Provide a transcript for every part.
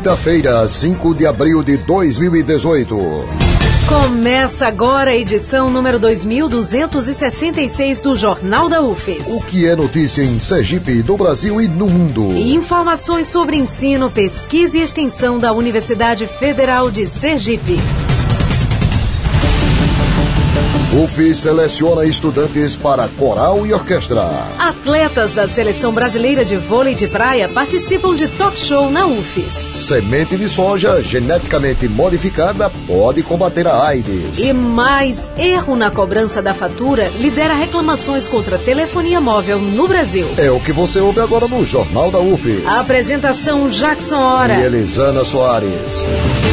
quinta-feira, 5 de abril de 2018. Começa agora a edição número 2266 do Jornal da UFES. O que é notícia em Sergipe, do Brasil e no mundo. E informações sobre ensino, pesquisa e extensão da Universidade Federal de Sergipe. UFES seleciona estudantes para coral e orquestra. Atletas da Seleção Brasileira de Vôlei de Praia participam de talk show na UFES. Semente de soja geneticamente modificada pode combater a AIDS. E mais, erro na cobrança da fatura lidera reclamações contra a telefonia móvel no Brasil. É o que você ouve agora no Jornal da UFES. A apresentação Jackson Hora e Elisana Soares.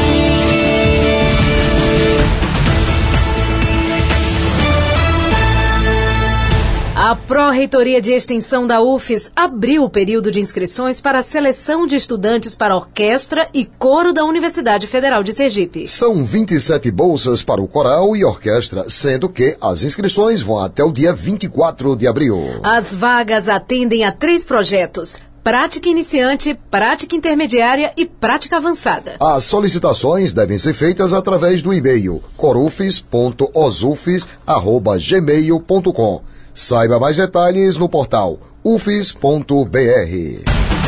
A Pró-Reitoria de Extensão da UFES abriu o período de inscrições para a seleção de estudantes para orquestra e coro da Universidade Federal de Sergipe. São 27 bolsas para o coral e orquestra, sendo que as inscrições vão até o dia 24 de abril. As vagas atendem a 3 projetos: prática iniciante, prática intermediária e prática avançada. As solicitações devem ser feitas através do e-mail corufes.osufes@gmail.com. Saiba mais detalhes no portal ufes.br.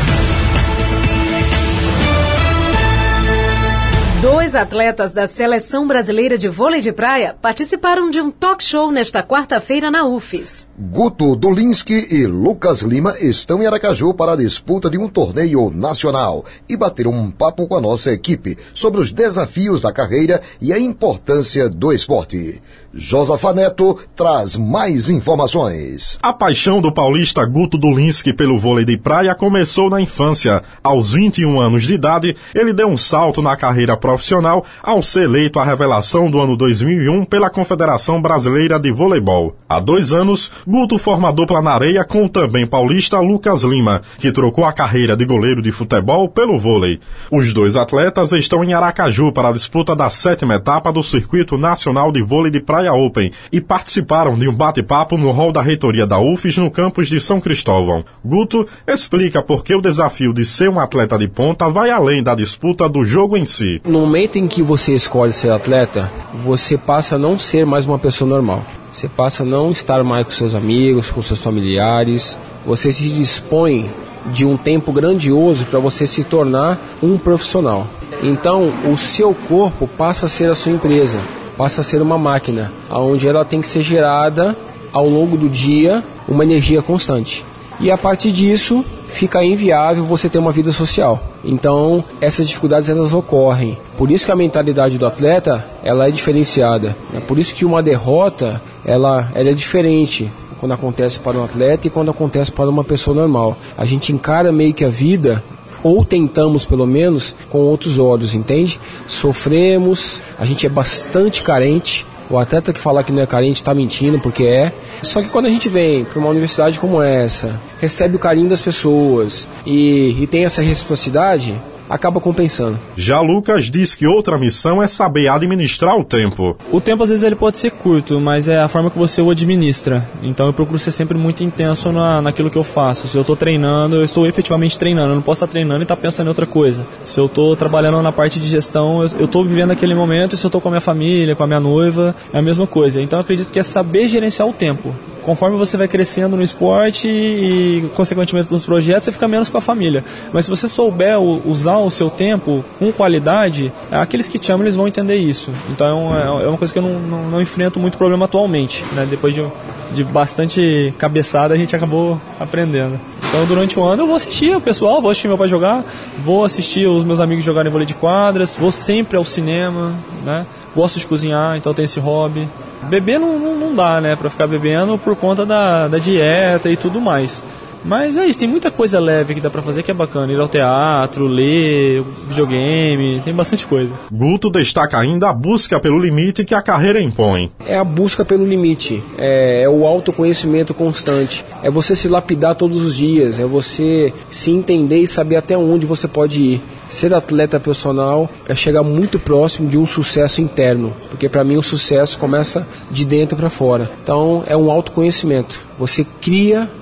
2 atletas da Seleção Brasileira de Vôlei de Praia participaram de um talk show nesta quarta-feira na UFES. Guto Dulinski e Lucas Lima estão em Aracaju para a disputa de um torneio nacional e bateram um papo com a nossa equipe sobre os desafios da carreira e a importância do esporte. Josafá Neto traz mais informações. A paixão do paulista Guto Dulinski pelo vôlei de praia começou na infância. Aos 21 anos de idade, ele deu um salto na carreira profissional ao ser eleito a revelação do ano 2001 pela Confederação Brasileira de Voleibol. Há 2 anos, Guto formou dupla na areia com o também paulista Lucas Lima, que trocou a carreira de goleiro de futebol pelo vôlei. Os 2 atletas estão em Aracaju para a disputa da 7ª etapa do Circuito Nacional de Vôlei de Praia Open e participaram de um bate-papo no hall da reitoria da UFES no campus de São Cristóvão. Guto explica por que o desafio de ser um atleta de ponta vai além da disputa do jogo em si. No momento em que você escolhe ser atleta, você passa a não ser mais uma pessoa normal. Você passa a não estar mais com seus amigos, com seus familiares. Você se dispõe de um tempo grandioso para você se tornar um profissional. Então, o seu corpo passa a ser a sua empresa, passa a ser uma máquina, onde ela tem que ser gerada ao longo do dia uma energia constante. E a partir disso, fica inviável você ter uma vida social. Então, essas dificuldades elas ocorrem. Por isso que a mentalidade do atleta ela é diferenciada. É por isso que uma derrota ela é diferente quando acontece para um atleta e quando acontece para uma pessoa normal. A gente encara meio que a vida, ou tentamos pelo menos, com outros olhos, entende? Sofremos, a gente é bastante carente. O atleta que falar que não é carente está mentindo, porque é. Só que quando a gente vem para uma universidade como essa, recebe o carinho das pessoas e tem essa reciprocidade, acaba compensando. Já Lucas diz que outra missão é saber administrar o tempo. O tempo às vezes ele pode ser curto, mas é a forma que você o administra. Então eu procuro ser sempre muito intenso naquilo que eu faço. Se eu estou treinando, eu estou efetivamente treinando. Eu não posso estar treinando e estar pensando em outra coisa. Se eu estou trabalhando na parte de gestão, eu estou vivendo aquele momento. E se eu estou com a minha família, com a minha noiva, é a mesma coisa. Então eu acredito que é saber gerenciar o tempo. Conforme você vai crescendo no esporte e, consequentemente, nos projetos, você fica menos com a família. Mas se você souber usar o seu tempo com qualidade, aqueles que te amam, eles vão entender isso. Então é uma coisa que eu não enfrento muito problema atualmente, né? Depois de bastante cabeçada, a gente acabou aprendendo. Então, durante o ano, eu vou assistir o pessoal, vou assistir meu pai jogar, vou assistir os meus amigos jogarem vôlei de quadras, vou sempre ao cinema, né? Gosto de cozinhar, então tenho esse hobby. Beber não dá, né, pra ficar bebendo por conta da dieta e tudo mais. Mas é isso, tem muita coisa leve que dá pra fazer que é bacana. Ir ao teatro, ler, videogame, tem bastante coisa. Guto destaca ainda a busca pelo limite que a carreira impõe. É a busca pelo limite, é o autoconhecimento constante. É você se lapidar todos os dias, é você se entender e saber até onde você pode ir. Ser atleta profissional é chegar muito próximo de um sucesso interno, porque para mim o sucesso começa de dentro para fora. Então é um autoconhecimento. Você cria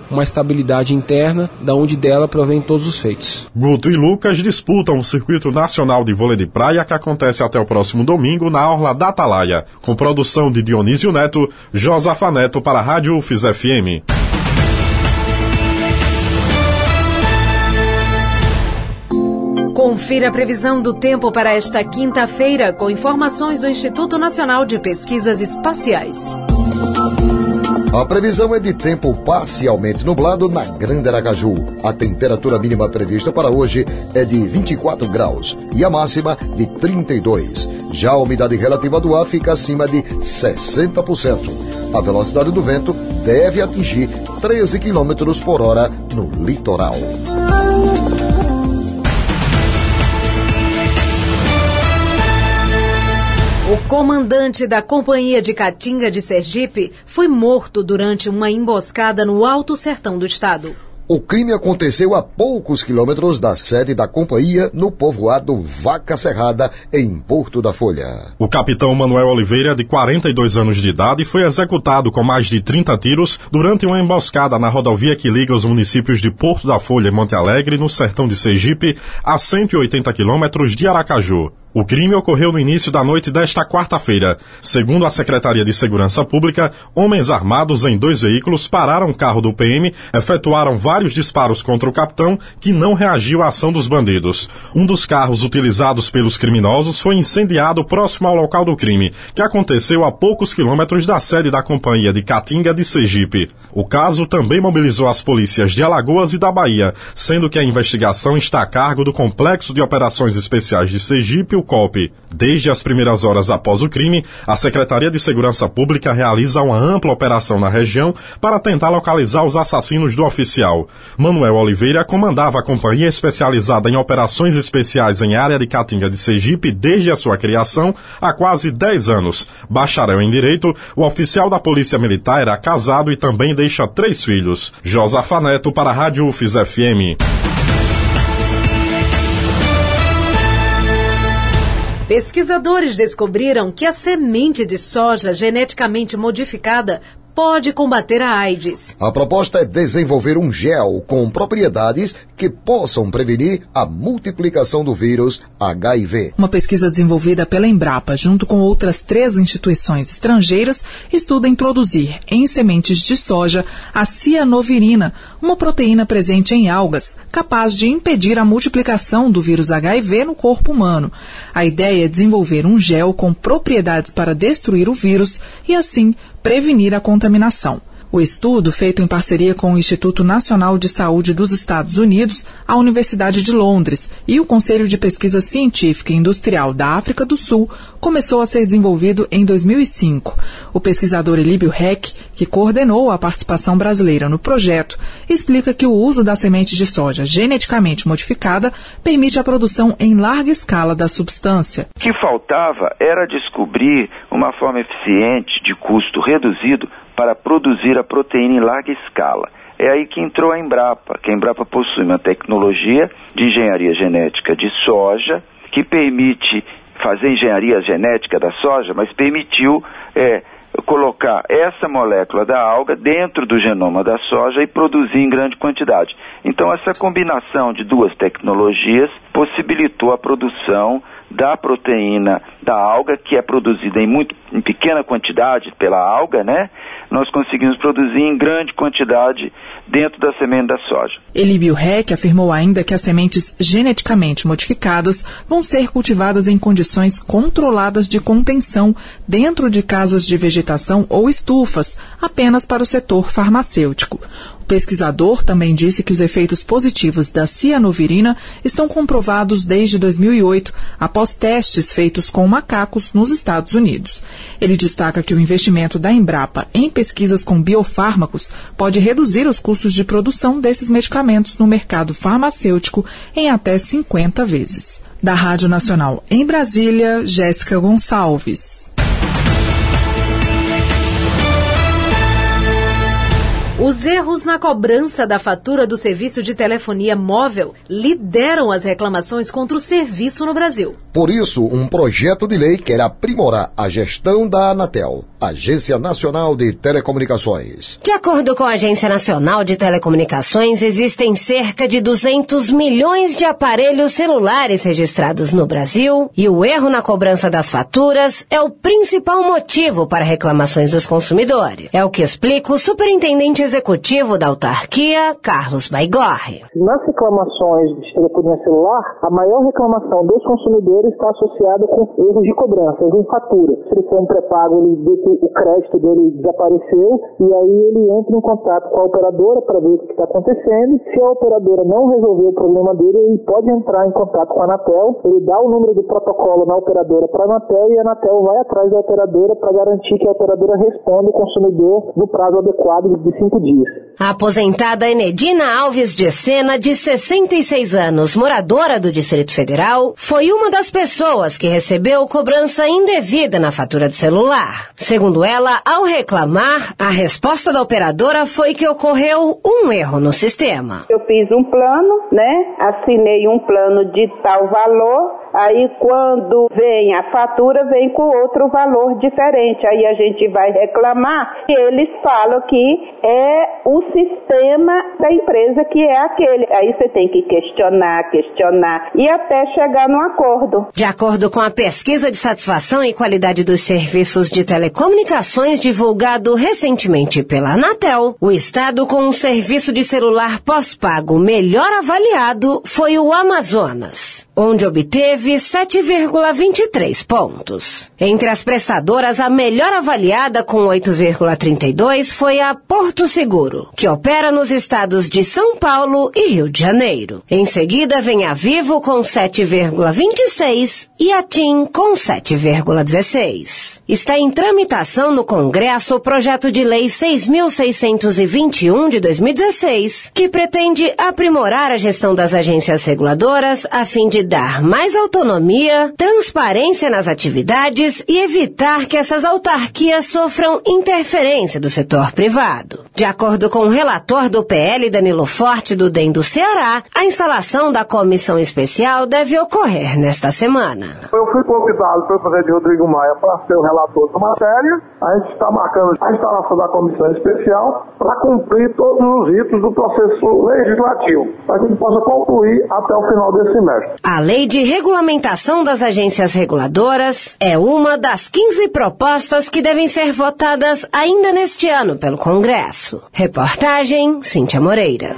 uma estabilidade interna, da onde dela provém todos os feitos. Guto e Lucas disputam o Circuito Nacional de Vôlei de Praia, que acontece até o próximo domingo na Orla da Atalaia, com produção de Dionísio Neto, Josafa Neto para a Rádio UFES FM. Confira a previsão do tempo para esta quinta-feira com informações do Instituto Nacional de Pesquisas Espaciais. A previsão é de tempo parcialmente nublado na Grande Aracaju. A temperatura mínima prevista para hoje é de 24 graus e a máxima de 32. Já a umidade relativa do ar fica acima de 60%. A velocidade do vento deve atingir 13 km por hora no litoral. O comandante da Companhia de Caatinga de Sergipe foi morto durante uma emboscada no Alto Sertão do estado. O crime aconteceu a poucos quilômetros da sede da companhia, no povoado Vaca Cerrada, em Porto da Folha. O capitão Manuel Oliveira, de 42 anos de idade, foi executado com mais de 30 tiros durante uma emboscada na rodovia que liga os municípios de Porto da Folha e Monte Alegre, no sertão de Sergipe, a 180 quilômetros de Aracaju. O crime ocorreu no início da noite desta quarta-feira. Segundo a Secretaria de Segurança Pública, homens armados em 2 veículos pararam o carro do PM, efetuaram vários disparos contra o capitão, que não reagiu à ação dos bandidos. Um dos carros utilizados pelos criminosos foi incendiado próximo ao local do crime, que aconteceu a poucos quilômetros da sede da Companhia de Caatinga de Sergipe. O caso também mobilizou as polícias de Alagoas e da Bahia, sendo que a investigação está a cargo do Complexo de Operações Especiais de Sergipe, o COP. Desde as primeiras horas após o crime, a Secretaria de Segurança Pública realiza uma ampla operação na região para tentar localizar os assassinos do oficial. Manuel Oliveira comandava a companhia especializada em operações especiais em área de Caatinga de Sergipe desde a sua criação há quase 10 anos. Bacharel em Direito, o oficial da Polícia Militar era casado e também deixa 3 filhos. Josafa Neto para a Rádio UFES FM. Pesquisadores descobriram que a semente de soja geneticamente modificada pode combater a AIDS. A proposta é desenvolver um gel com propriedades que possam prevenir a multiplicação do vírus HIV. Uma pesquisa desenvolvida pela Embrapa, junto com outras 3 instituições estrangeiras, estuda introduzir em sementes de soja a cianovirina, uma proteína presente em algas, capaz de impedir a multiplicação do vírus HIV no corpo humano. A ideia é desenvolver um gel com propriedades para destruir o vírus e, assim, prevenir a contaminação. O estudo, feito em parceria com o Instituto Nacional de Saúde dos Estados Unidos, a Universidade de Londres e o Conselho de Pesquisa Científica e Industrial da África do Sul, começou a ser desenvolvido em 2005. O pesquisador Elíbio Heck, que coordenou a participação brasileira no projeto, explica que o uso da semente de soja geneticamente modificada permite a produção em larga escala da substância. O que faltava era descobrir uma forma eficiente, de custo reduzido, para produzir a proteína em larga escala. É aí que entrou a Embrapa, que a Embrapa possui uma tecnologia de engenharia genética de soja, que permite fazer engenharia genética da soja, mas permitiu colocar essa molécula da alga dentro do genoma da soja e produzir em grande quantidade. Então, essa combinação de 2 tecnologias possibilitou a produção da proteína da alga, que é produzida em pequena quantidade pela alga, né? Nós conseguimos produzir em grande quantidade dentro da semente da soja. Elíbio Heck afirmou ainda que as sementes geneticamente modificadas vão ser cultivadas em condições controladas de contenção dentro de casas de vegetação ou estufas, apenas para o setor farmacêutico. O pesquisador também disse que os efeitos positivos da cianovirina estão comprovados desde 2008, após testes feitos com macacos nos Estados Unidos. Ele destaca que o investimento da Embrapa em pesquisas com biofármacos pode reduzir os custos de produção desses medicamentos no mercado farmacêutico em até 50 vezes. Da Rádio Nacional em Brasília, Jéssica Gonçalves. Os erros na cobrança da fatura do serviço de telefonia móvel lideram as reclamações contra o serviço no Brasil. Por isso, um projeto de lei quer aprimorar a gestão da Anatel, Agência Nacional de Telecomunicações. De acordo com a Agência Nacional de Telecomunicações, existem cerca de 200 milhões de aparelhos celulares registrados no Brasil e o erro na cobrança das faturas é o principal motivo para reclamações dos consumidores. É o que explica o superintendente executivo da autarquia, Carlos Baigorre. Nas reclamações de telefonia celular, a maior reclamação dos consumidores está associada com erros de cobrança, erros em fatura. Se ele for um pré-pago, ele vê que o crédito dele desapareceu e aí ele entra em contato com a operadora para ver o que está acontecendo. Se a operadora não resolver o problema dele, ele pode entrar em contato com a Anatel, ele dá o número do protocolo na operadora para a Anatel e a Anatel vai atrás da operadora para garantir que a operadora responda o consumidor no prazo adequado de 5 dias. A aposentada Enedina Alves de Sena, de 66 anos, moradora do Distrito Federal, foi uma das pessoas que recebeu cobrança indevida na fatura de celular. Segundo ela, ao reclamar, a resposta da operadora foi que ocorreu um erro no sistema. Eu fiz um plano, assinei um plano de tal valor, aí quando vem a fatura, vem com outro valor diferente. Aí a gente vai reclamar e eles falam que é o sistema da empresa que é aquele. Aí você tem que questionar e até chegar num acordo. De acordo com a pesquisa de satisfação e qualidade dos serviços de telecomunicações divulgado recentemente pela Anatel, o estado com um serviço de celular pós-pago melhor avaliado foi o Amazonas, onde obteve 7,23 pontos. Entre as prestadoras, a melhor avaliada com 8,32 foi a Porto Seguro, que opera nos estados de São Paulo e Rio de Janeiro. Em seguida vem a Vivo com 7,26 e a TIM com 7,16. Está em tramitação no Congresso o projeto de lei 6.621 de 2016, que pretende aprimorar a gestão das agências reguladoras a fim de dar mais autonomia, transparência nas atividades e evitar que essas autarquias sofram interferência do setor privado. De acordo com o relator do PL, Danilo Forte, do DEM do Ceará, a instalação da comissão especial deve ocorrer nesta semana. Eu fui convidado pelo presidente Rodrigo Maia para ser o relator da matéria. A gente está marcando a instalação da comissão especial para cumprir todos os ritos do processo legislativo, para que a gente possa concluir até o final desse semestre. A Lei de Regulamentação das Agências Reguladoras é uma das 15 propostas que devem ser votadas ainda neste ano pelo Congresso. Reportagem Cíntia Moreira.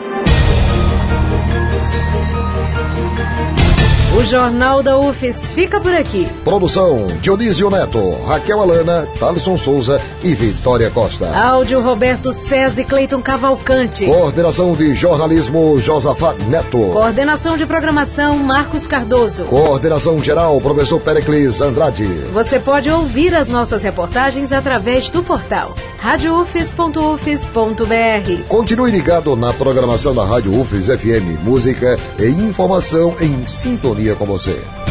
O Jornal da UFES fica por aqui. Produção: Dionísio Neto, Raquel Alana, Thalisson Souza e Vitória Costa. Áudio: Roberto César e Cleiton Cavalcante. Coordenação de jornalismo: Josafá Neto. Coordenação de programação: Marcos Cardoso. Coordenação geral: Professor Pericles Andrade. Você pode ouvir as nossas reportagens através do portal radioufes.ufes.br. Continue ligado na programação da Rádio UFES FM, música e informação em sintonia com você.